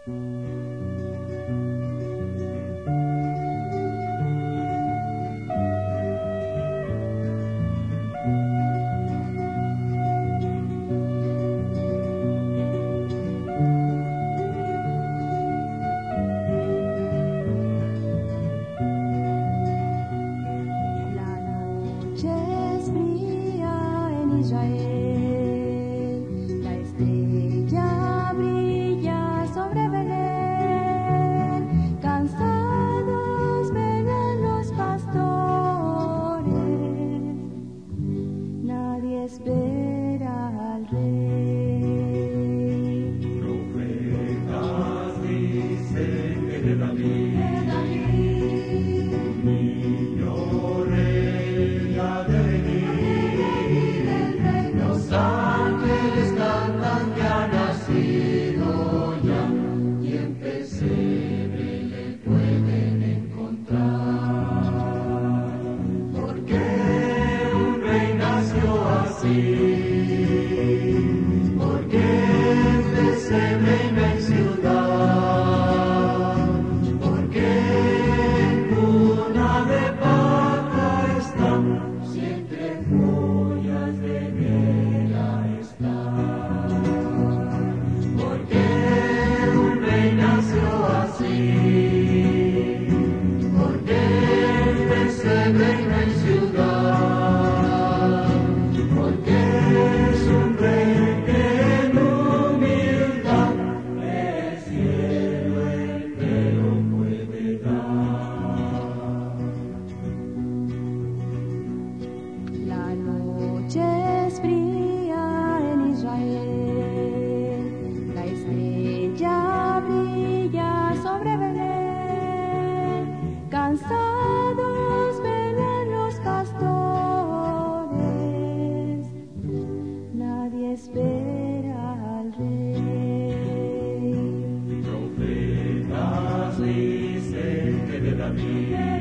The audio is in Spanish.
Israel, la estrella brilla sobre Belén, cansados velan los pastores, nadie espera al rey. Profetas dicen que de David, un niño rey ha de venir. Los ángeles cantan que ha nacido ya, y en pesebre le pueden encontrar. Porque un rey nació así, porque en pesebre y no en ciudad, porque en cuna de paja está, siempre joyas de guerra está. Porque un rey nació así, porque en pesebre y no en ciudad, porque es un rey que en humildad el cielo entero puede dar. La noche es fría en Israel, la estrella brilla sobre Belén, cansados velan los pastores, nadie espera al rey. Profetas dicen que de David,